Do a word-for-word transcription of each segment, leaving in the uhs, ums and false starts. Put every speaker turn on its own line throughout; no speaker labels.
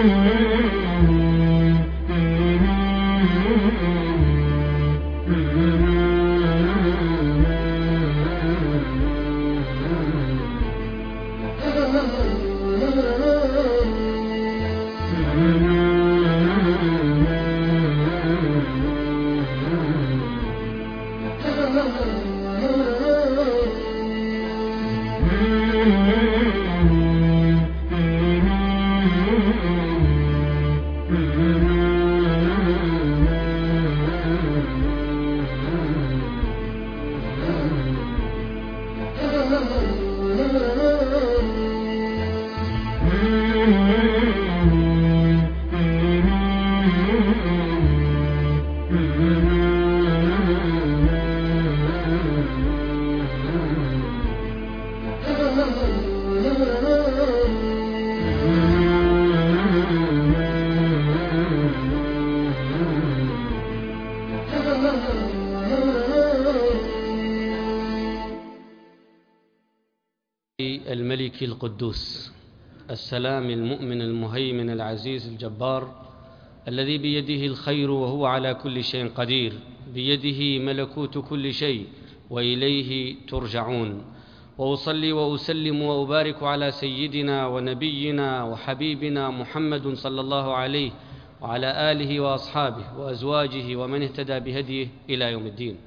الملك القدوس السلام المؤمن المهيمن العزيز الجبار الذي بيده الخير وهو على كل شيء قدير، بيده ملكوت كل شيء وإليه ترجعون. وأصلي وأسلم وأبارك على سيدنا ونبينا وحبيبنا محمد صلى الله عليه وعلى آله وأصحابه وأزواجه ومن اهتدى بهديه إلى يوم الدين.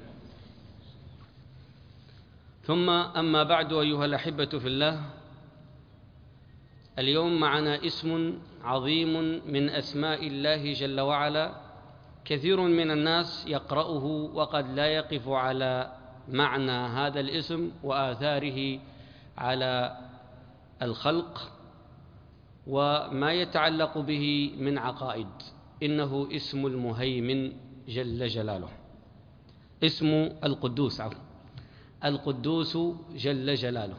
ثم أما بعد، أيها الأحبة في الله، اليوم معنا اسم عظيم من أسماء الله جل وعلا، كثير من الناس يقرأه وقد لا يقف على معنى هذا الاسم وآثاره على الخلق وما يتعلق به من عقائد. إنه اسم المهيمن جل جلاله، اسم القدوس عفوا القدوس جل جلاله.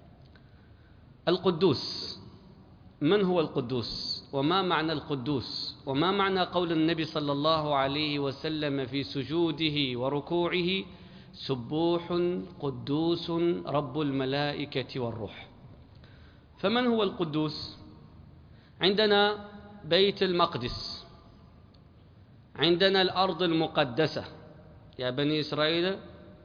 القدوس، من هو القدوس؟ وما معنى القدوس؟ وما معنى قول النبي صلى الله عليه وسلم في سجوده وركوعه: سبوح قدوس رب الملائكة والروح؟ فمن هو القدوس؟ عندنا بيت المقدس، عندنا الأرض المقدسة، يا بني إسرائيل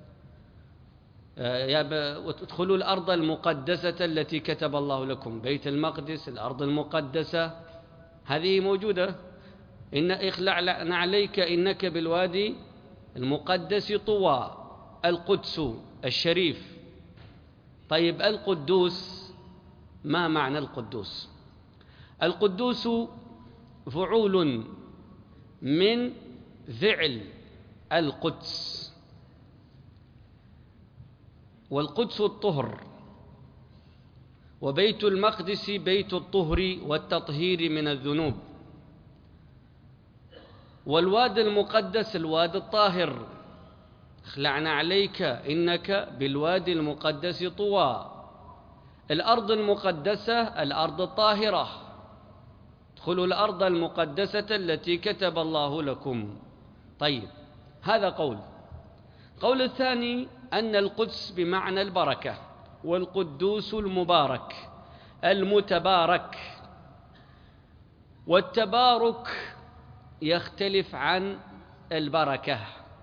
يا ب... ادخلوا الأرض المقدسة التي كتب الله لكم. بيت المقدس، الأرض المقدسة، هذه موجودة. إن اخلع نعليك إنك بالوادي المقدس طوى، القدس الشريف. طيب القدوس، ما معنى القدوس؟ القدوس فعول من فعل القدس، والقدس الطهر، وبيت المقدس بيت الطهر والتطهير من الذنوب، والوادي المقدس الوادي الطاهر. اخلعنا عليك إنك بالوادي المقدس طوى. الأرض المقدسة الأرض الطاهرة، ادخلوا الأرض المقدسة التي كتب الله لكم. طيب، هذا قول. قول الثاني أن القدس بمعنى البركة، والقدوس المبارك المتبارك. والتبارك يختلف عن البركة،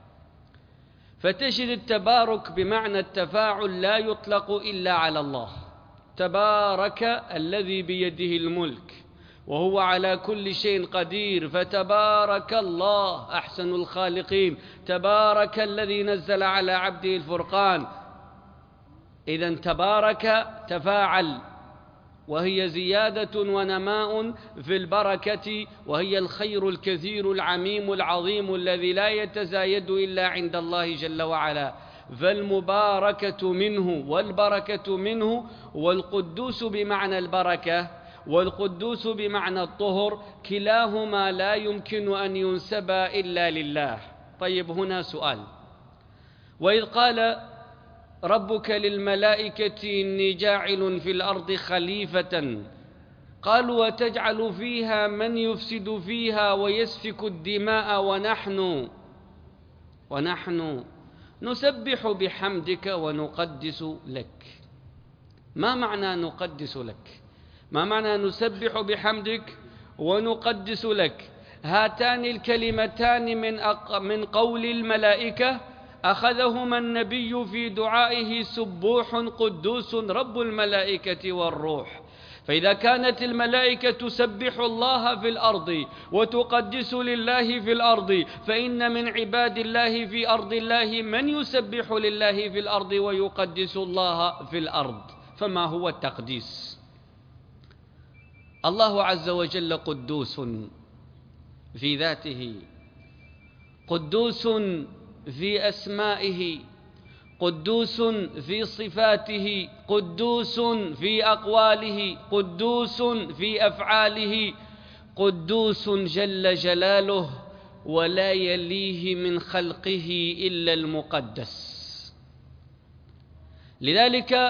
فتجد التبارك بمعنى التفاعل لا يطلق إلا على الله. تبارك الذي بيده الملك وهو على كل شيء قدير، فتبارك الله أحسن الخالقين. تبارك الذي نزل على عبده الفرقان. إذن تبارك تفاعل، وهي زيادة ونماء في البركة، وهي الخير الكثير العميم العظيم الذي لا يتزايد إلا عند الله جل وعلا. فالمباركة منه والبركة منه، والقدوس بمعنى البركة والقدوس بمعنى الطهر، كلاهما لا يمكن أن ينسب إلا لله. طيب، هنا سؤال: وإذ قال ربك للملائكة إني جاعل في الأرض خليفة، قالوا وتجعل فيها من يفسد فيها ويسفك الدماء ونحن ونحن نسبح بحمدك ونقدس لك. ما معنى نقدس لك؟ ما معنى نسبح بحمدك ونقدس لك. هاتان الكلمتان من, من قول الملائكة أخذهما النبي في دعائه سبوح قدوس رب الملائكة والروح. فإذا كانت الملائكة تسبح الله في الأرض وتقدس لله في الأرض، فإن من عباد الله في أرض الله من يسبح لله في الأرض ويقدس الله في الأرض. فما هو التقديس؟ الله عز وجل قدوس في ذاته، قدوس في أسمائه، قدوس في صفاته، قدوس في أقواله، قدوس في أفعاله، قدوس جل جلاله، ولا يليه من خلقه إلا المقدس. لذلك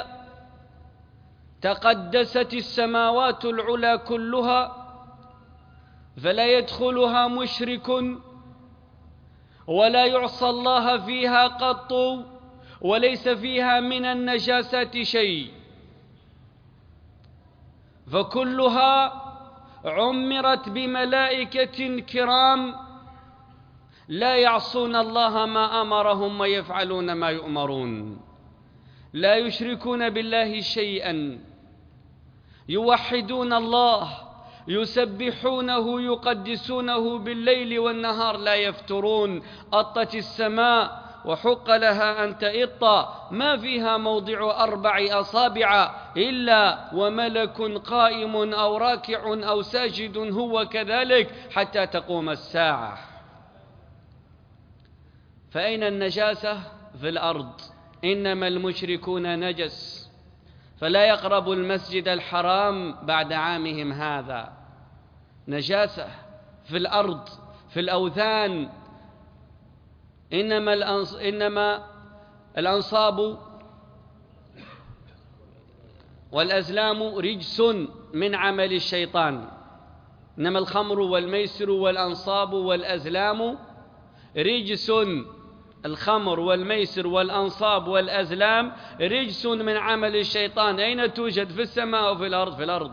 تقدست السماوات العلى كلها، فلا يدخلها مشرك ولا يعصى الله فيها قط، وليس فيها من النجاسات شيء، فكلها عمرت بملائكة كرام لا يعصون الله ما أمرهم ويفعلون ما يؤمرون، لا يشركون بالله شيئا، يوحدون الله، يسبحونه، يقدسونه بالليل والنهار لا يفترون. أطت السماء وحق لها أن تئط، ما فيها موضع أربع أصابع إلا وملك قائم أو راكع أو ساجد هو كذلك حتى تقوم الساعة. فأين النجاسة؟ في الأرض. إنما المشركون نجس، فلا يقربوا المسجد الحرام بعد عامهم هذا. نجاسة في الأرض، في الأوثان. إنما, الأنص... إنما الأنصاب والأزلام رجس من عمل الشيطان. إنما الخمر والميسر والأنصاب والأزلام رجس. الخمر والميسر والأنصاب والأزلام رجس من عمل الشيطان. أين توجد؟ في السماء وفي الأرض. في الأرض.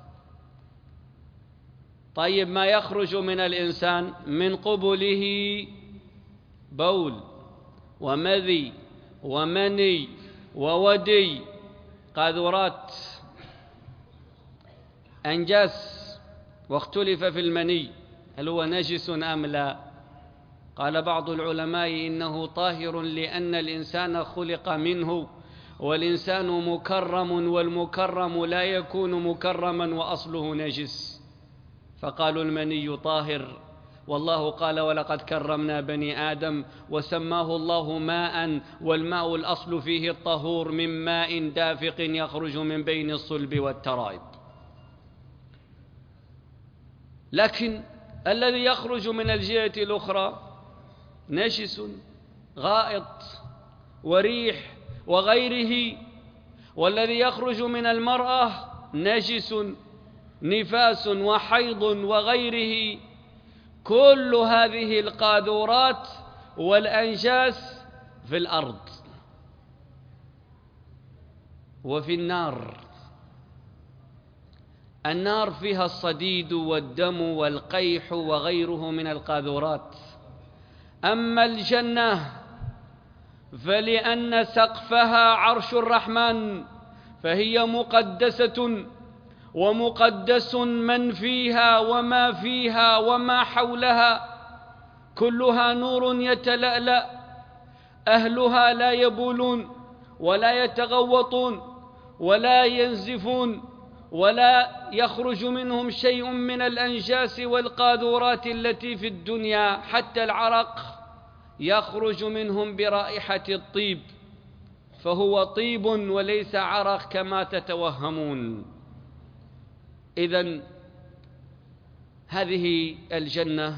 طيب، ما يخرج من الإنسان من قبله بول ومذي ومني وودي، قاذورات، أنجاس. واختلف في المني هل هو نجس أم لا. قال بعض العلماء إنه طاهر لأن الإنسان خلق منه، والإنسان مكرم، والمكرم لا يكون مكرما وأصله نجس، فقالوا المني طاهر. والله قال ولقد كرمنا بني آدم، وسماه الله ماء، والماء الأصل فيه الطهور من ماء دافق يخرج من بين الصلب والترائب. لكن الذي يخرج من الجهة الأخرى نجس، غائط وريح وغيره. والذي يخرج من المرأة نجس، نفاس وحيض وغيره. كل هذه القاذورات والأنجاس في الأرض. وفي النار، النار فيها الصديد والدم والقيح وغيره من القاذورات. أما الجنة فلأن سقفها عرش الرحمن، فهي مقدسة، ومقدس من فيها وما فيها وما حولها، كلها نور يتلألأ. أهلها لا يبولون ولا يتغوطون ولا ينزفون، ولا يخرج منهم شيء من الأنجاس والقاذورات التي في الدنيا. حتى العرق يخرج منهم برائحة الطيب، فهو طيب وليس عرق كما تتوهمون. إذن هذه الجنة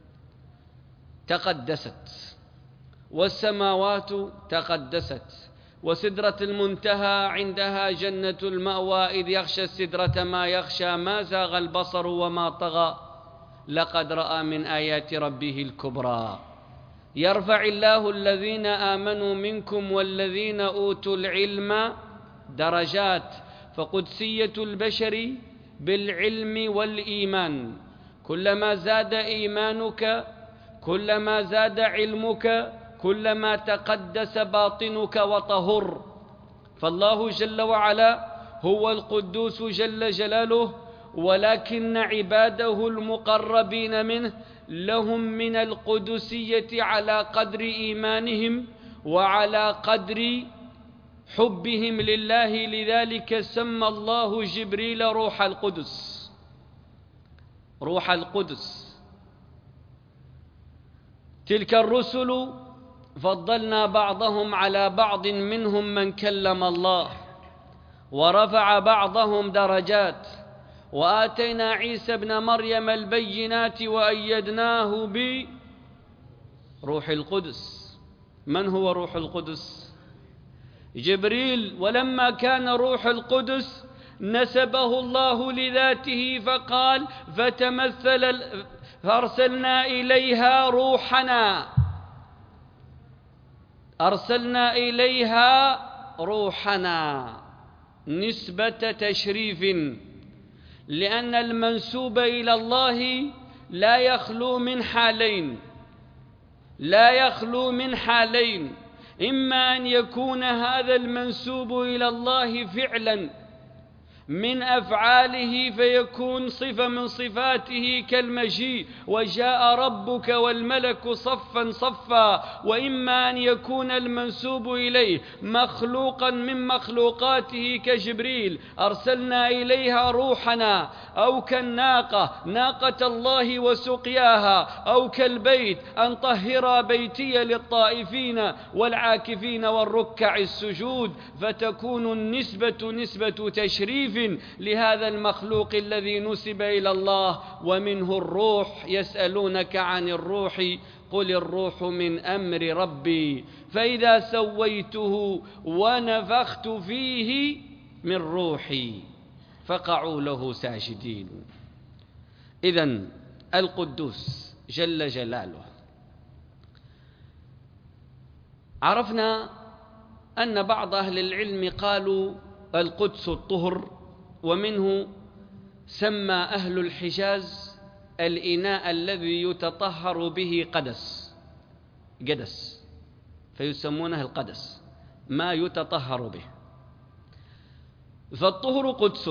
تقدست، والسماوات تقدست، وسدرة المنتهى عندها جنة المأوى. إذ يغشى السدرة ما يغشى، ما زاغ البصر وما طغى، لقد رأى من آيات ربه الكبرى. يرفع الله الذين آمنوا منكم والذين أوتوا العلم درجات. فقدسية البشر بالعلم والإيمان. كلما زاد إيمانك كلما زاد علمك كلما تقدس باطنك وطهر. فالله جل وعلا هو القدوس جل جلاله، ولكن عباده المقربين منه لهم من القدسية على قدر إيمانهم وعلى قدر حبهم لله. لذلك سمى الله جبريل روح القدس. روح القدس. تلك الرسل فضلنا بعضهم على بعض، منهم من كلم الله ورفع بعضهم درجات، وآتينا عيسى ابن مريم البينات وأيدناه بروح القدس. من هو روح القدس؟ جبريل. ولما كان روح القدس نسبه الله لذاته فقال فتمثل فأرسلنا إليها روحنا. أرسلنا إليها روحنا نسبة تشريف، لأن المنسوب إلى الله لا يخلو من حالين لا يخلو من حالين إما أن يكون هذا المنسوب إلى الله فعلا من أفعاله فيكون صفة من صفاته كالمجيء وجاء ربك والملك صفا صفا، وإما أن يكون المنسوب إليه مخلوقا من مخلوقاته كجبريل أرسلنا إليها روحنا، أو كالناقة ناقة الله وسقياها، أو كالبيت أن طهر بيتي للطائفين والعاكفين والركع السجود، فتكون النسبة نسبة تشريف لهذا المخلوق الذي نسب إلى الله. ومنه الروح. يسألونك عن الروح قل الروح من أمر ربي فإذا سويته ونفخت فيه من روحي فقعوا له ساجدين. إذن القدوس جل جلاله. عرفنا أن بعض أهل العلم قالوا القدس الطهر، ومنه سمى أهل الحجاز الإناء الذي يتطهر به قدس قدس، فيسمونه القدس ما يتطهر به. فالطهر قدس.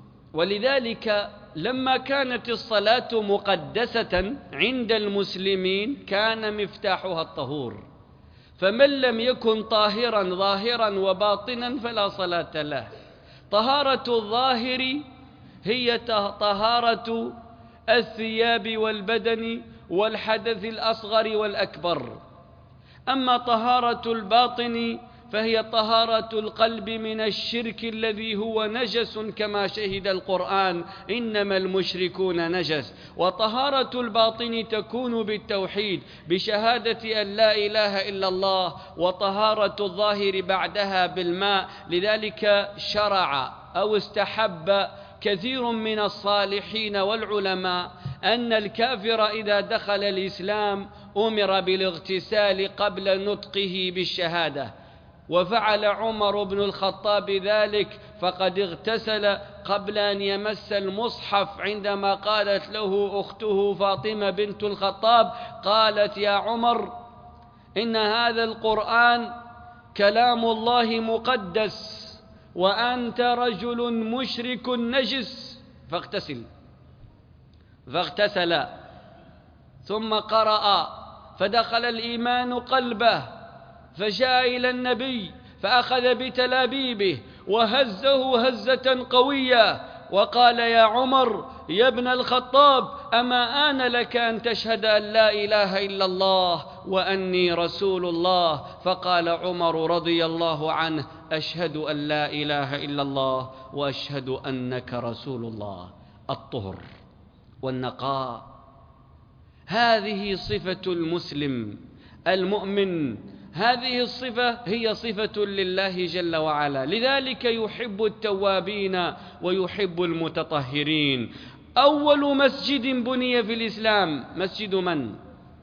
ولذلك لما كانت الصلاة مقدسة عند المسلمين كان مفتاحها الطهور، فمن لم يكن طاهرا ظاهرا وباطنا فلا صلاة له. طهارة الظاهر هي طهارة الثياب والبدن والحدث الأصغر والأكبر، أما طهارة الباطن فهي طهارة القلب من الشرك الذي هو نجس، كما شهد القرآن إنما المشركون نجس. وطهارة الباطن تكون بالتوحيد بشهادة أن لا إله إلا الله، وطهارة الظاهر بعدها بالماء. لذلك شرع أو استحب كثير من الصالحين والعلماء أن الكافر إذا دخل الإسلام أمر بالاغتسال قبل نطقه بالشهادة، وفعل عمر بن الخطاب ذلك، فقد اغتسل قبل أن يمس المصحف عندما قالت له أخته فاطمة بنت الخطاب قالت يا عمر إن هذا القرآن كلام الله مقدس وأنت رجل مشرك نجس فاغتسل. فاغتسل ثم قرأ فدخل الإيمان قلبه، فجاء إلى النبي فأخذ بتلابيبه وهزه هزة قوية وقال يا عمر يا ابن الخطاب أما آن لك أن تشهد أن لا إله إلا الله وأني رسول الله؟ فقال عمر رضي الله عنه أشهد أن لا إله إلا الله وأشهد أنك رسول الله. الطهر والنقاء هذه صفة المسلم المؤمن، هذه الصفة هي صفة لله جل وعلا. لذلك يحب التوابين ويحب المتطهرين. أول مسجد بني في الإسلام مسجد من؟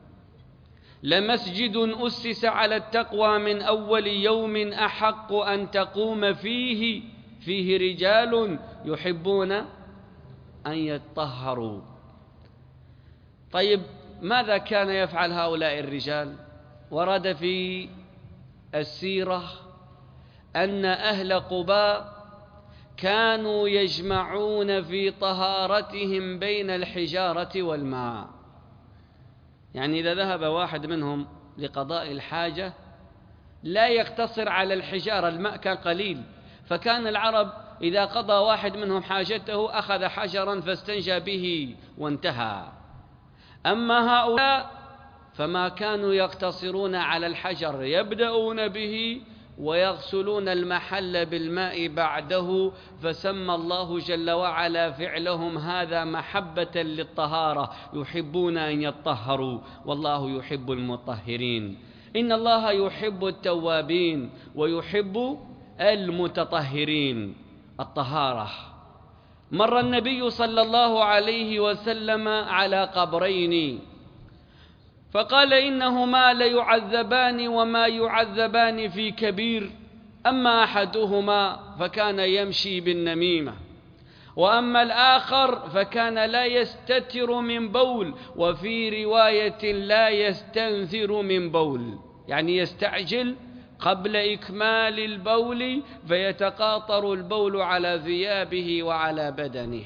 لمسجد أسس على التقوى من أول يوم أحق أن تقوم فيه فيه رجال يحبون أن يتطهروا. طيب ماذا كان يفعل هؤلاء الرجال؟ ورد في السيرة أن أهل قباء كانوا يجمعون في طهارتهم بين الحجارة والماء. يعني إذا ذهب واحد منهم لقضاء الحاجة لا يقتصر على الحجارة، الماء كان قليل، فكان العرب إذا قضى واحد منهم حاجته أخذ حجرا فاستنجى به وانتهى. أما هؤلاء فما كانوا يقتصرون على الحجر، يبدأون به ويغسلون المحل بالماء بعده، فسمى الله جل وعلا فعلهم هذا محبة للطهارة، يحبون أن يطهروا والله يحب المطهرين. إن الله يحب التوابين ويحب المتطهرين. الطهارة. مر النبي صلى الله عليه وسلم على قبرين فقال إنهما ليعذبان وما يعذبان في كبير، أما أحدهما فكان يمشي بالنميمة، وأما الآخر فكان لا يستتر من بول، وفي رواية لا يستنثر من بول، يعني يستعجل قبل إكمال البول فيتقاطر البول على ثيابه وعلى بدنه.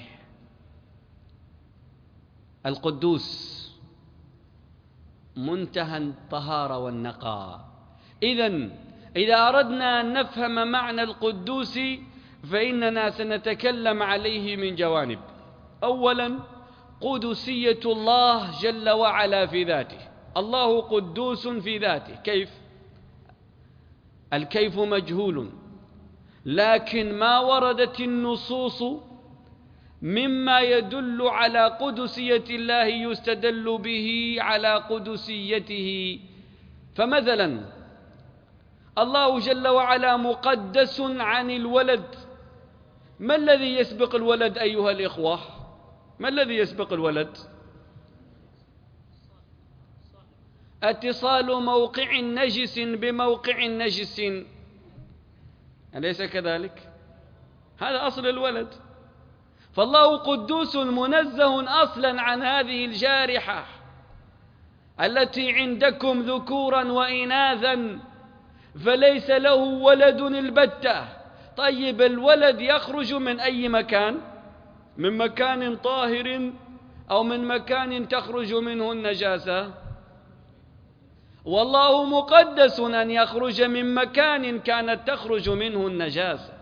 القدوس منتهى الطهارة والنقاء. إذن إذا أردنا أن نفهم معنى القدوس فإننا سنتكلم عليه من جوانب. أولا قدسية الله جل وعلا في ذاته. الله قدوس في ذاته. كيف؟ الكيف مجهول، لكن ما وردت النصوص مما يدل على قدسية الله يستدل به على قدسيته. فمثلا الله جل وعلا مقدس عن الولد. ما الذي يسبق الولد أيها الإخوة؟ ما الذي يسبق الولد؟ اتصال موقع نجس بموقع نجس، أليس كذلك؟ هذا أصل الولد. فالله قدوس منزه أصلا عن هذه الجارحة التي عندكم ذكورا وإناثا، فليس له ولد البتة. طيب الولد يخرج من أي مكان؟ من مكان طاهر أو من مكان تخرج منه النجاسة؟ والله مقدس أن يخرج من مكان كانت تخرج منه النجاسة.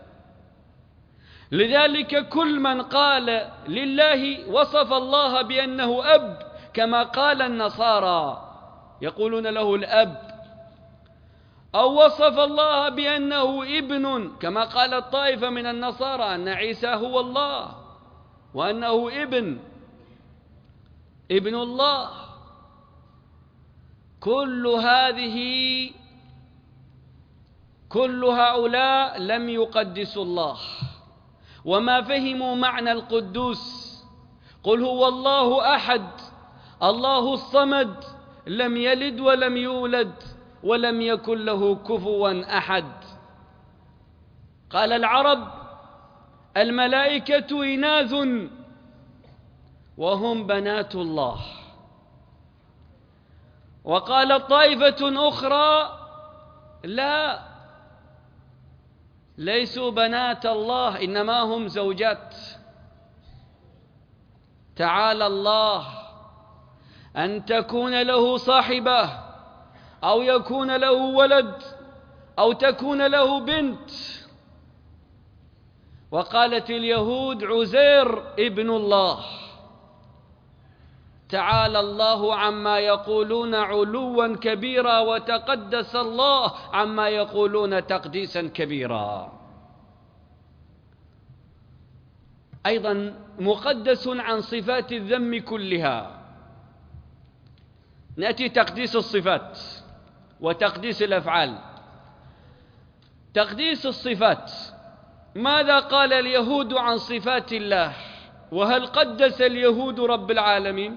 لذلك كل من قال لله وصف الله بأنه أب، كما قال النصارى يقولون له الأب، أو وصف الله بأنه ابن كما قال الطائفة من النصارى أن عيسى هو الله وأنه ابن ابن الله، كل هذه كل هؤلاء لم يقدسوا الله وما فهموا معنى القدوس. قل هو الله أحد الله الصمد لم يلد ولم يولد ولم يكن له كفوا أحد. قال العرب الملائكة إناث وهم بنات الله. وقال طائفة أخرى لا، ليسوا بنات الله إنما هم زوجات. تعالى الله أن تكون له صاحبة أو يكون له ولد أو تكون له بنت. وقالت اليهود عزير ابن الله. تعالى الله عما يقولون علوا كبيرا وتقدس الله عما يقولون تقديسا كبيرا. أيضا مقدس عن صفات الذم كلها. نأتي تقديس الصفات وتقديس الأفعال. تقديس الصفات، ماذا قال اليهود عن صفات الله؟ وهل قدس اليهود رب العالمين؟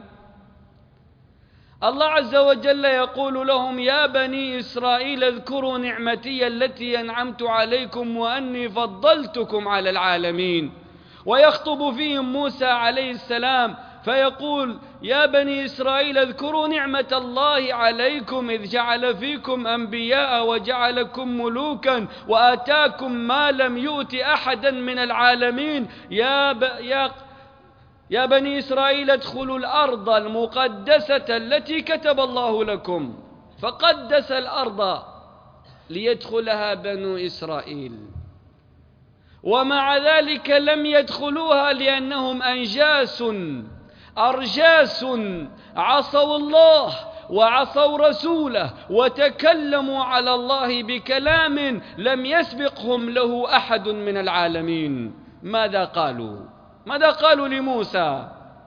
الله عز وجل يقول لهم يا بني إسرائيل اذكروا نعمتي التي أنعمت عليكم وأني فضلتكم على العالمين.
ويخطب فيهم موسى عليه السلام فيقول: يا بني إسرائيل اذكروا نعمة الله عليكم إذ جعل فيكم أنبياء وجعلكم ملوكا وآتاكم ما لم يؤت أحدا من العالمين. يا, ب... يا... يا بني إسرائيل ادخلوا الأرض المقدسة التي كتب الله لكم. فقدس الأرض ليدخلها بنو إسرائيل، ومع ذلك لم يدخلوها لأنهم أنجاس أرجاس عصوا الله وعصوا رسوله وتكلموا على الله بكلام لم يسبقهم له أحد من العالمين. ماذا قالوا؟ ماذا قالوا لموسى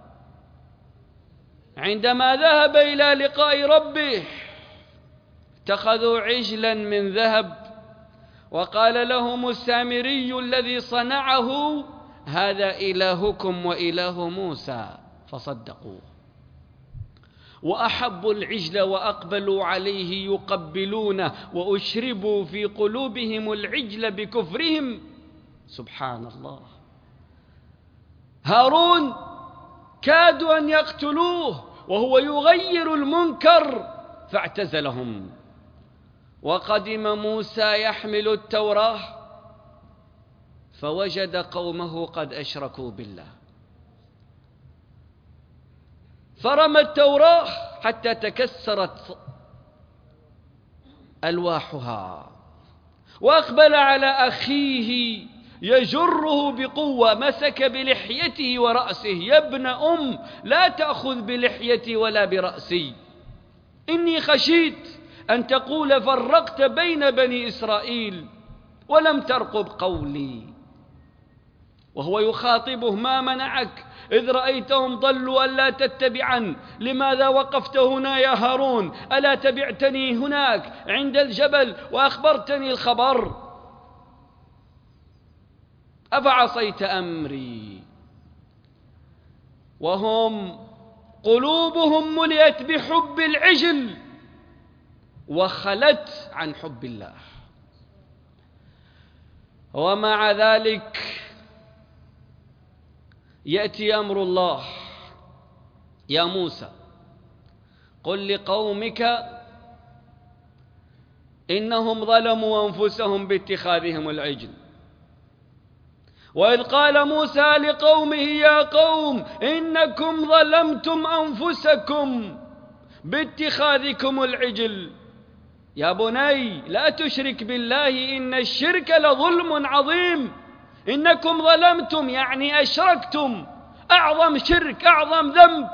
عندما ذهب إلى لقاء ربه؟ اتخذوا عجلا من ذهب، وقال لهم السامري الذي صنعه: هذا إلهكم وإله موسى، فصدقوه وأحبوا العجل وأقبلوا عليه يقبلونه، وأشربوا في قلوبهم العجل بكفرهم. سبحان الله. هارون كادوا أن يقتلوه وهو يغير المنكر فاعتزلهم. وقدم موسى يحمل التوراة فوجد قومه قد أشركوا بالله، فرمى التوراة حتى تكسرت ألواحها، وأقبل على أخيه يجره بقوة، مسك بلحيته ورأسه: يا ابن أم لا تأخذ بلحيتي ولا برأسي، إني خشيت أن تقول فرقت بين بني إسرائيل ولم ترقب قولي. وهو يخاطبه: ما منعك إذ رأيتهم ضلوا ألا تتبعا؟ لماذا وقفت هنا يا هارون؟ ألا تبعتني هناك عند الجبل وأخبرتني الخبر؟ أفعصيت أمري؟ وهم قلوبهم ملئت بحب العجل وخلت عن حب الله. ومع ذلك يأتي أمر الله: يا موسى قل لقومك إنهم ظلموا أنفسهم باتخاذهم العجل. وإذ قال موسى لقومه: يا قوم إنكم ظلمتم أنفسكم باتخاذكم العجل. يا بني لا تشرك بالله إن الشرك لظلم عظيم. إنكم ظلمتم يعني أشركتم، أعظم شرك، أعظم ذنب.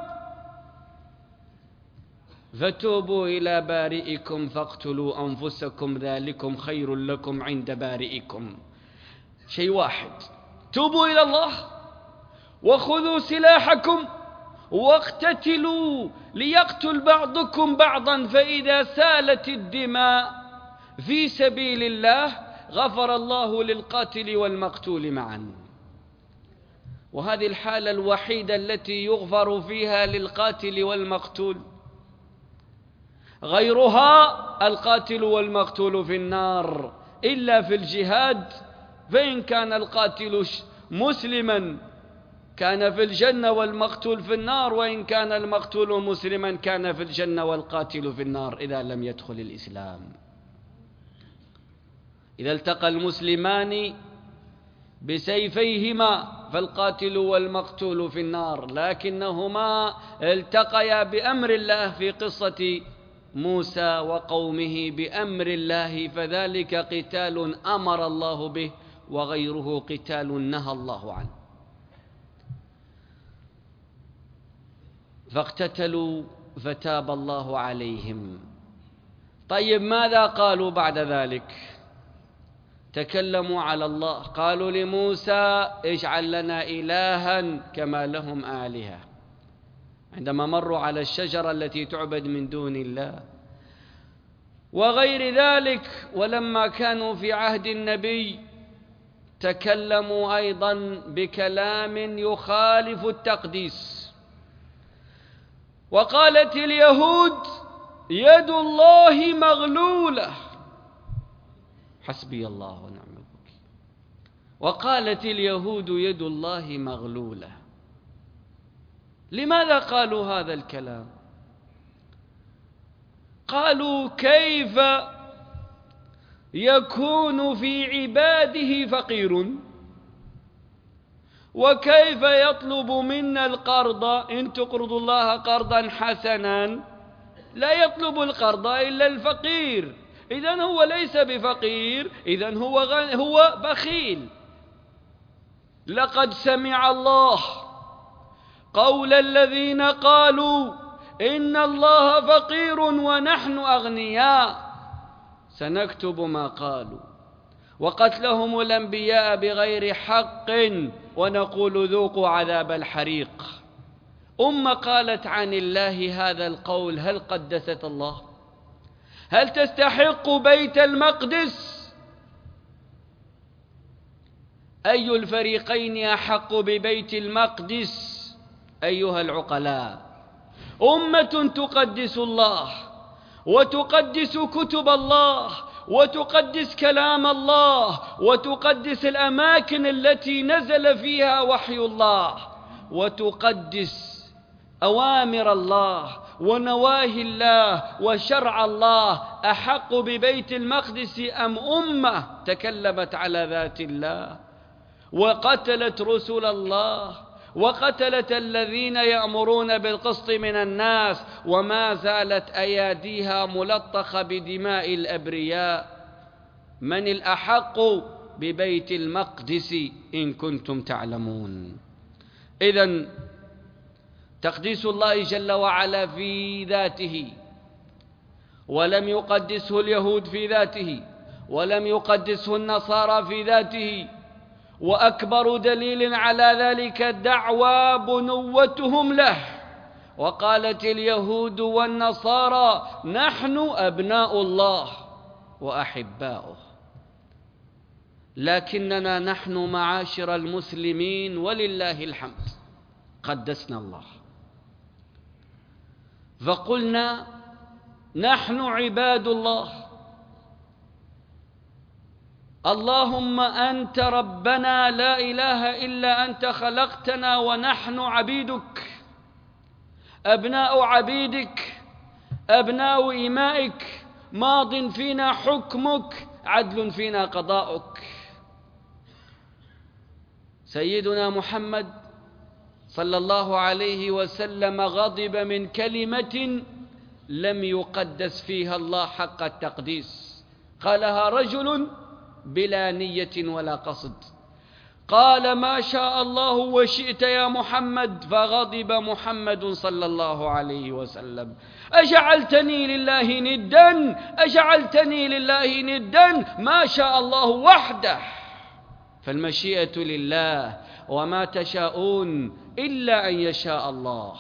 فتوبوا إلى بارئكم فاقتلوا أنفسكم ذلكم خير لكم عند بارئكم. شيء واحد: توبوا إلى الله وخذوا سلاحكم واقتتلوا ليقتل بعضكم بعضا، فإذا سالت الدماء في سبيل الله غفر الله للقاتل والمقتول معا. وهذه الحالة الوحيدة التي يغفر فيها للقاتل والمقتول، غيرها القاتل والمقتول في النار، إلا في الجهاد، فإن كان القاتل مسلما كان في الجنة والمقتول في النار، وإن كان المقتول مسلما كان في الجنة والقاتل في النار إذا لم يدخل الإسلام. إذا التقى المسلمان بسيفيهما فالقاتل والمقتول في النار، لكنهما التقيا بأمر الله في قصة موسى وقومه بأمر الله، فذلك قتال أمر الله به وغيره قتال نهى الله عنه. فاقتتلوا فتاب الله عليهم. طيب ماذا قالوا بعد ذلك؟ تكلموا على الله، قالوا لموسى: اجعل لنا إلها كما لهم آلهة، عندما مروا على الشجرة التي تعبد من دون الله وغير ذلك. ولما كانوا في عهد النبي تكلموا أيضا بكلام يخالف التقديس، وقالت اليهود: يد الله مغلولة، حسبي الله ونعم الوكيل. وقالت اليهود يد الله مغلولة. لماذا قالوا هذا الكلام؟ قالوا كيف يكون في عباده فقير، وكيف يطلب منا القرض؟ إن تقرضوا الله قرضا حسنا لا يطلب القرض إلا الفقير، إذن هو ليس بفقير، إذن هو هو بخيل. لقد سمع الله قول الذين قالوا إن الله فقير ونحن أغنياء، سنكتب ما قالوا وقتلهم الأنبياء بغير حق ونقول ذوقوا عذاب الحريق. أمة قالت عن الله هذا القول، هل قدست الله؟ هل تستحق بيت المقدس؟ أي الفريقين أحق ببيت المقدس أيها العقلاء؟ أمة تقدس الله وتقدس كتب الله وتقدس كلام الله وتقدس الأماكن التي نزل فيها وحي الله وتقدس أوامر الله ونواهي الله وشرع الله، أحق ببيت المقدس أم أمة تكلمت على ذات الله وقتلت رسل الله وقتلت الذين يأمرون بالقسط من الناس وما زالت أياديها ملطخة بدماء الأبرياء؟ من الأحق ببيت المقدس إن كنتم تعلمون؟ إذن تقديس الله جل وعلا في ذاته، ولم يقدسه اليهود في ذاته، ولم يقدسه النصارى في ذاته، وأكبر دليل على ذلك دعوى بنوتهم له. وقالت اليهود والنصارى نحن أبناء الله وأحباؤه، لكننا نحن معاشر المسلمين ولله الحمد قدسنا الله، فقلنا نحن عباد الله، اللهم أنت ربنا لا إله إلا أنت خلقتنا ونحن عبيدك، أبناء عبيدك، أبناء إمائك، ماض فينا حكمك، عدل فينا قضاؤك. سيدنا محمد صلى الله عليه وسلم غضب من كلمة لم يقدس فيها الله حق التقديس، قالها رجل بلا نية ولا قصد، قال ما شاء الله وشئت يا محمد، فغضب محمد صلى الله عليه وسلم، أجعلتني لله ندا، أجعلتني لله ندا، ما شاء الله وحده، فالمشيئة لله وما تشاءون إلا أن يشاء الله.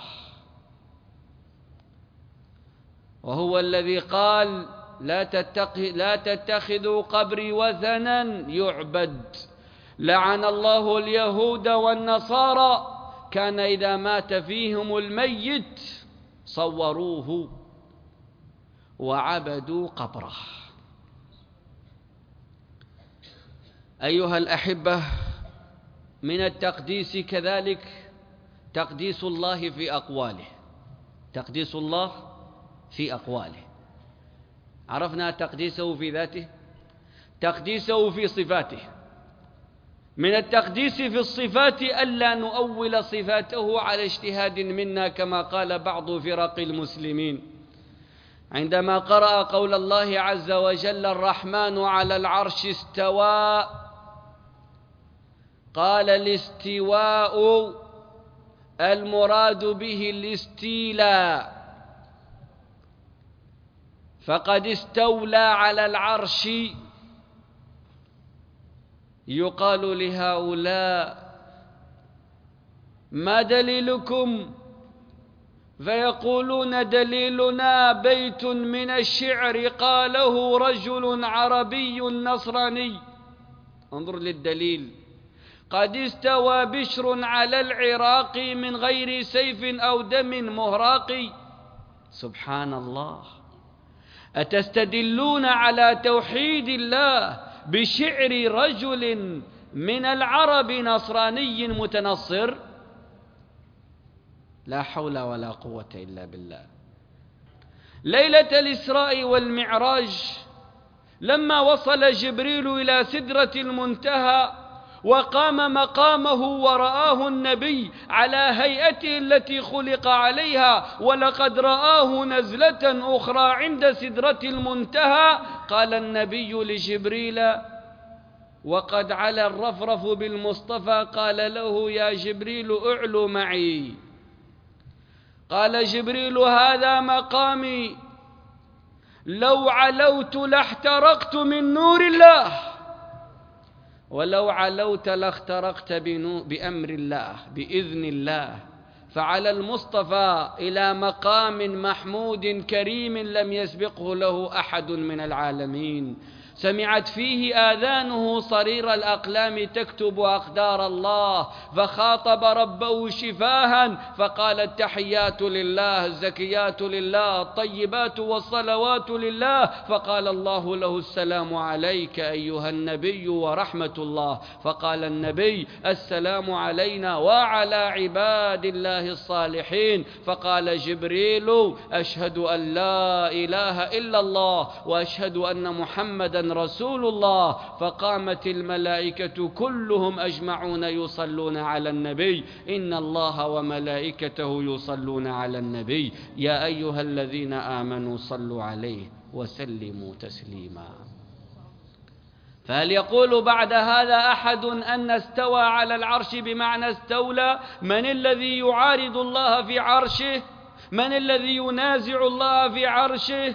وهو الذي قال لا لا تتخذوا قبري وثنا يعبد، لعن الله اليهود والنصارى، كان إذا مات فيهم الميت صوروه وعبدوا قبره. أيها الأحبة، من التقديس كذلك تقديس الله في أقواله، تقديس الله في أقواله. عرفنا تقديسه في ذاته، تقديسه في صفاته. من التقديس في الصفات ألا نؤول صفاته على اجتهاد منا كما قال بعض فرق المسلمين عندما قرأ قول الله عز وجل الرحمن على العرش استوى، قال الاستواء المراد به الاستيلاء، فقد استولى على العرش. يقال لهؤلاء ما دليلكم؟ فيقولون دليلنا بيت من الشعر قاله رجل عربي نصراني. انظر للدليل، قد استوى بشر على العراق من غير سيف أو دم مهراق. سبحان الله، أتستدلون على توحيد الله بشعر رجل من العرب نصراني متنصر؟ لا حول ولا قوة إلا بالله. ليلة الإسراء والمعراج لما وصل جبريل إلى سدرة المنتهى وقام مقامه ورآه النبي على هيئته التي خلق عليها، ولقد رآه نزلة أخرى عند سدرة المنتهى، قال النبي لجبريل وقد علا الرفرف بالمصطفى، قال له يا جبريل اعلو معي. قال جبريل هذا مقامي، لو علوت لاحترقت من نور الله، ولو علوت لاخترقت بأمر الله بإذن الله. فعلى المصطفى إلى مقام محمود كريم لم يسبقه له أحد من العالمين، سمعت فيه آذانه صرير الأقلام تكتب أقدار الله، فخاطب ربه شفاها فقال التحيات لله، الزكيات لله، الطيبات والصلوات لله، فقال الله له السلام عليك أيها النبي ورحمة الله، فقال النبي السلام علينا وعلى عباد الله الصالحين، فقال جبريل أشهد أن لا إله إلا الله وأشهد أن محمدا رسول الله، فقامت الملائكة كلهم أجمعون يصلون على النبي، إن الله وملائكته يصلون على النبي يا أيها الذين آمنوا صلوا عليه وسلموا تسليما. فهل يقول بعد هذا أحد أن استوى على العرش بمعنى استولى؟ من الذي يعارض الله في عرشه؟ من الذي ينازع الله في عرشه؟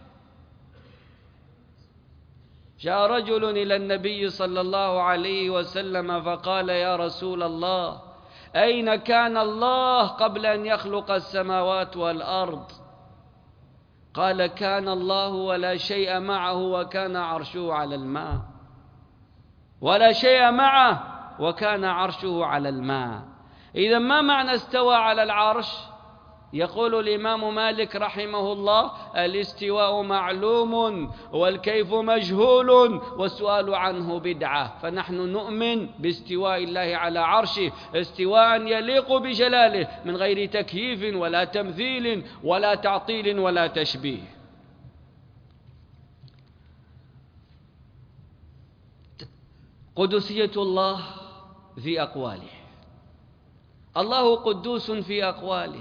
جاء رجل إلى النبي صلى الله عليه وسلم فقال يا رسول الله أين كان الله قبل أن يخلق السماوات والأرض؟ قال كان الله ولا شيء معه وكان عرشه على الماء، ولا شيء معه وكان عرشه على الماء. إذا ما معنى استوى على العرش؟ يقول الإمام مالك رحمه الله الاستواء معلوم والكيف مجهول والسؤال عنه بدعة، فنحن نؤمن باستواء الله على عرشه استواء يليق بجلاله من غير تكييف ولا تمثيل ولا تعطيل ولا تشبيه. قدسية الله في أقواله، الله قدوس في أقواله،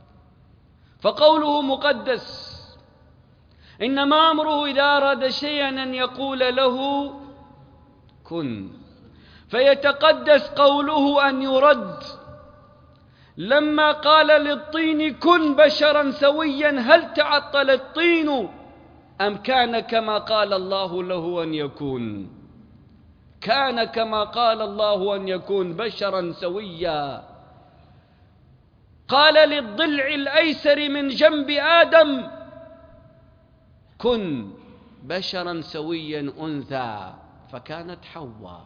فقوله مقدس، إنما أمره إذا أراد شيئا أن يقول له كن، فيتقدس قوله أن يرد. لما قال للطين كن بشرا سويا هل تعطل الطين أم كان كما قال الله له أن يكون؟ كان كما قال الله أن يكون بشرا سويا. قال للضلع الأيسر من جنب آدم كن بشرا سويا أنثى فكانت حواء.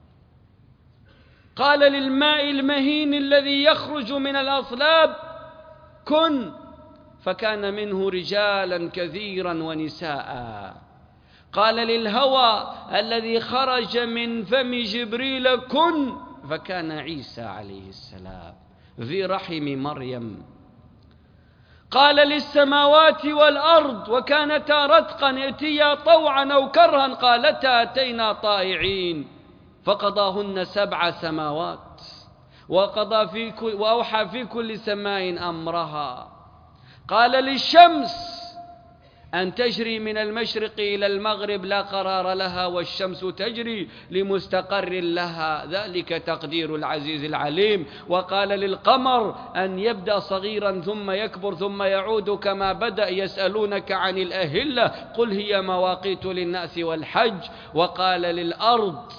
قال للماء المهين الذي يخرج من الأصلاب كن فكان منه رجالا كثيرا ونساء. قال للهوى الذي خرج من فم جبريل كن فكان عيسى عليه السلام في رحم مريم. قال للسماوات والأرض وكانتا رتقا ائتيا طوعا أو كرها قالتا أتينا طائعين، فقضاهن سبع سماوات وقضى في كل وأوحى في كل سماء أمرها. قال للشمس أن تجري من المشرق إلى المغرب لا قرار لها والشمس تجري لمستقر لها ذلك تقدير العزيز العليم. وقال للقمر أن يبدأ صغيرا ثم يكبر ثم يعود كما بدأ يسألونك عن الأهلة قل هي مواقيت للناس والحج. وقال للأرض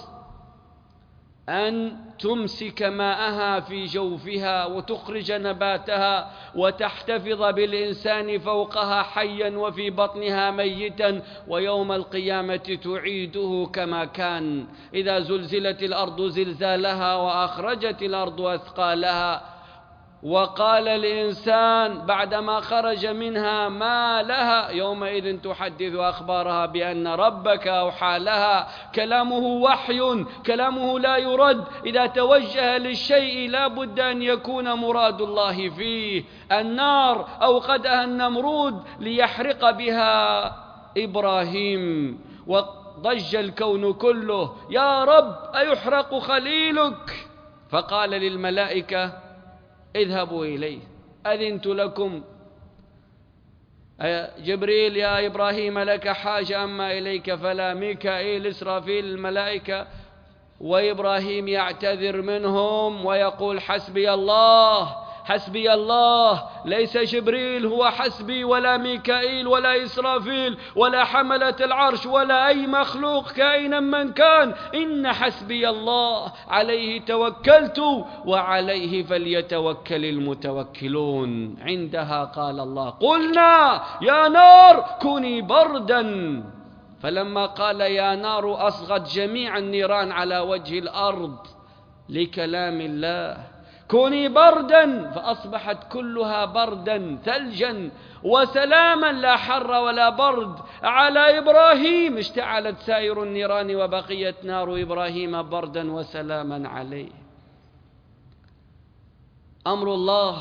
أن تمسك ماءها في جوفها وتخرج نباتها وتحتفظ بالإنسان فوقها حيا وفي بطنها ميتا ويوم القيامة تعيده كما كان. إذا زلزلت الأرض زلزالها وأخرجت الأرض أثقالها وقال الإنسان بعدما خرج منها ما لها يومئذ تحدث أخبارها بأن ربك أوحى لها. كلامه وحي، كلامه لا يرد. إذا توجه للشيء لا بد أن يكون مراد الله فيه. النار أوقدها النمرود ليحرق بها إبراهيم، وضج الكون كله: يا رب أيحرق خليلك؟ فقال للملائكة: اذهبوا إليه، أذنت لكم. جبريل: يا إبراهيم لك حاجة أما إليك فلا. ميكائيل، إسرافيل، الملائكة. وإبراهيم يعتذر منهم ويقول: حسبي الله، حسبي الله، ليس جبريل هو حسبي، ولا ميكائيل، ولا إسرافيل، ولا حملة العرش، ولا أي مخلوق كائنا من كان. إن حسبي الله، عليه توكلت وعليه فليتوكل المتوكلون. عندها قال الله: قلنا يا نار كوني بردا. فلما قال يا نار أصغت جميع النيران على وجه الأرض لكلام الله: كوني بردا، فأصبحت كلها بردا ثلجا وسلاما، لا حر ولا برد، على إبراهيم. اشتعلت سائر النيران وبقيت نار إبراهيم بردا وسلاما عليه. أمر الله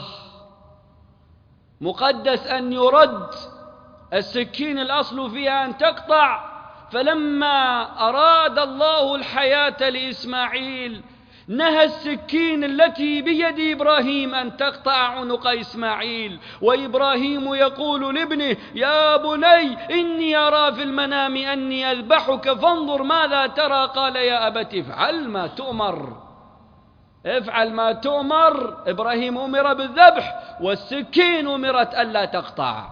مقدس أن يرد. السكين الأصل فيها أن تقطع، فلما أراد الله الحياة لإسماعيل نهى السكين التي بيد إبراهيم أن تقطع عنق إسماعيل. وإبراهيم يقول لابنه: يا بني إني أرى في المنام أني أذبحك فانظر ماذا ترى. قال: يا أبت افعل ما تؤمر، افعل ما تؤمر. إبراهيم أمر بالذبح والسكين أمرت ألا تقطع.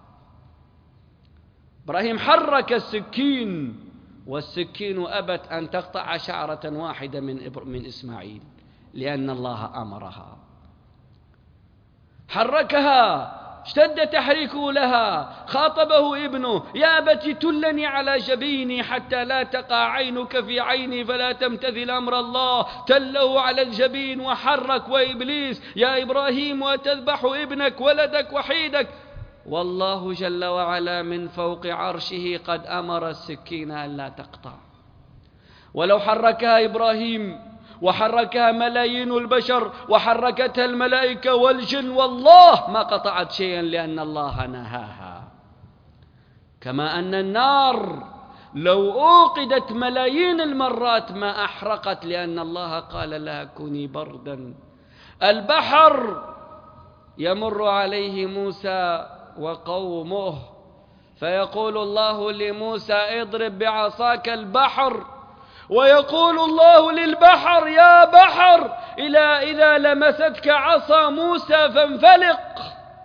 إبراهيم حرك السكين والسكين أبت أن تقطع شعرة واحدة من من إسماعيل، لأن الله أمرها. حركها، اشتد تحريكه لها. خاطبه ابنه: يا أبت تلني على جبيني حتى لا تقع عينك في عيني فلا تمتثل أمر الله. تله على الجبين وحرك. وإبليس: يا إبراهيم وتذبح ابنك ولدك وحيدك. والله جل وعلا من فوق عرشه قد أمر السكين ألا تقطع. ولو حركها إبراهيم وحركها ملايين البشر وحركتها الملائكة والجن والله ما قطعت شيئا، لأن الله نهاها. كما أن النار لو أوقدت ملايين المرات ما أحرقت، لأن الله قال لها: كوني بردا. البحر يمر عليه موسى وقومه، فيقول الله لموسى: اضرب بعصاك البحر. ويقول الله للبحر: يا بحر إلى إذا لمستك عصا موسى فانفلق.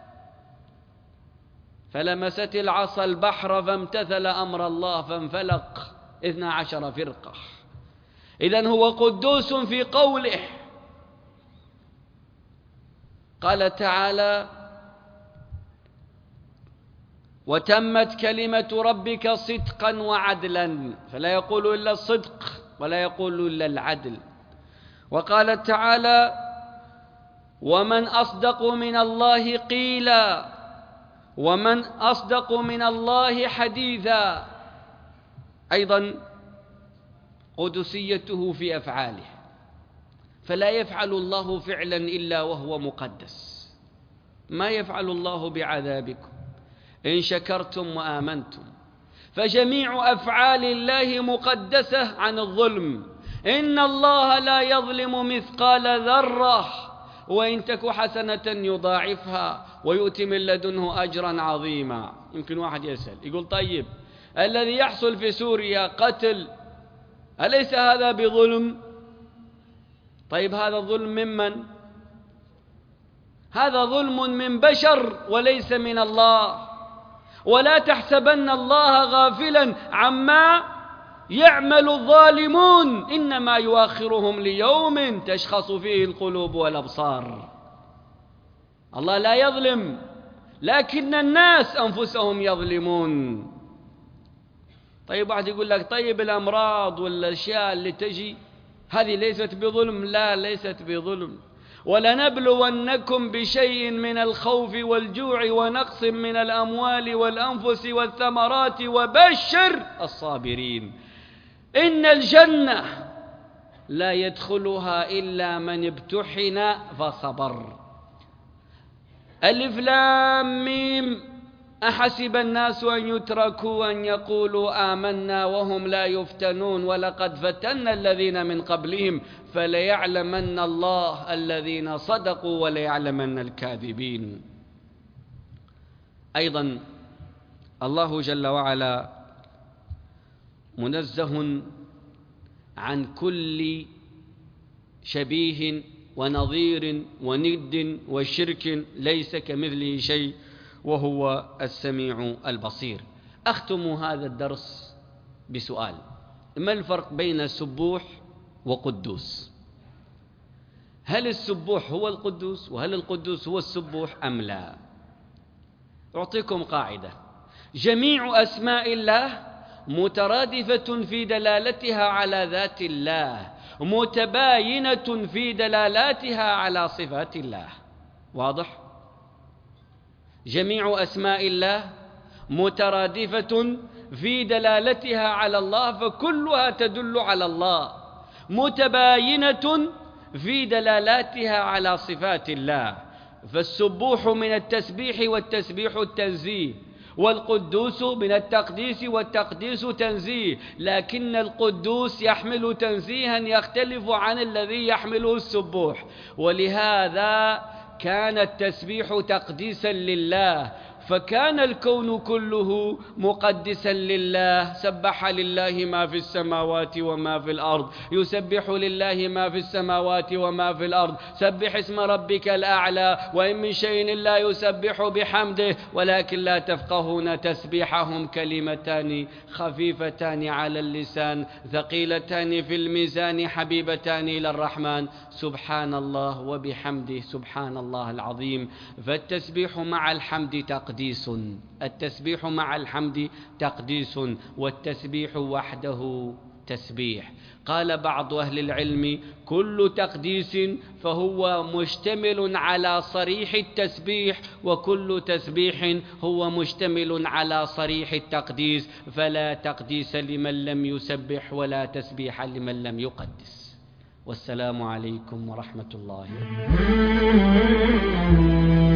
فلمست العصا البحر فامتثل أمر الله فانفلق اثنا عشر فرقة. إذن هو قدوس في قوله. قال تعالى: وتمت كلمة ربك صدقا وعدلا. فلا يقول إلا الصدق ولا يقول إلا العدل. وقال تعالى: ومن أصدق من الله قيلا ومن أصدق من الله حديثا. أيضا قدسيته في أفعاله، فلا يفعل الله فعلا إلا وهو مقدس. ما يفعل الله بعذابكم إن شكرتم وآمنتم. فجميع أفعال الله مقدسة عن الظلم. إن الله لا يظلم مثقال ذرة وإن تك حسنة يضاعفها ويؤتي من لدنه أجرا عظيما. يمكن واحد يسأل يقول: طيب الذي يحصل في سوريا قتل، أليس هذا بظلم؟ طيب هذا الظلم ممن؟ هذا ظلم من بشر وليس من الله. ولا تحسبن الله غافلا عما يعمل الظالمون، إنما يؤخرهم ليوم تشخص فيه القلوب والأبصار. الله لا يظلم، لكن الناس أنفسهم يظلمون. طيب واحد يقول لك: طيب الأمراض والأشياء اللي تجي هذه ليست بظلم. لا، ليست بظلم. ولنبلونكم بشيء من الخوف والجوع ونقص من الأموال والأنفس والثمرات وبشر الصابرين. إن الجنة لا يدخلها إلا من ابتحن فصبر. ألف لام ميم. أحسب الناس أن يتركوا أن يقولوا آمنا وهم لا يفتنون ولقد فتنا الذين من قبلهم فليعلمن الله الذين صدقوا وليعلمن الكاذبين. أيضا الله جل وعلا منزه عن كل شبيه ونظير وند وشرك، ليس كمثله شيء وهو السميع البصير. أختم هذا الدرس بسؤال: ما الفرق بين سبوح وقدوس؟ هل السبوح هو القدوس وهل القدوس هو السبوح أم لا؟ أعطيكم قاعدة: جميع أسماء الله مترادفة في دلالتها على ذات الله، متباينة في دلالاتها على صفات الله. واضح؟ جميع أسماء الله مترادفة في دلالتها على الله، فكلها تدل على الله، متباينة في دلالاتها على صفات الله. فالسبوح من التسبيح والتسبيح التنزيه، والقدوس من التقديس والتقديس تنزيه، لكن القدوس يحمل تنزيها يختلف عن الذي يحمله السبوح. ولهذا كان التسبيح تقديسا لله، فكان الكون كله مقدسا لله. سبح لله ما في السماوات وما في الأرض، يسبح لله ما في السماوات وما في الأرض. سبح اسم ربك الأعلى، وإن من شيء إلا يسبح بحمده ولكن لا تفقهون تسبيحهم. كلمتان خفيفتان على اللسان ثقيلتان في الميزان حبيبتان إلى الرحمن، سبحان الله وبحمده سبحان الله العظيم. فالتسبيح مع الحمد تقديس، التسبيح مع الحمد تقديس، والتسبيح وحده تسبيح. قال بعض أهل العلم: كل تقديس فهو مشتمل على صريح التسبيح، وكل تسبيح هو مشتمل على صريح التقديس، فلا تقديس لمن لم يسبح ولا تسبيح لمن لم يقدس. والسلام عليكم ورحمة الله.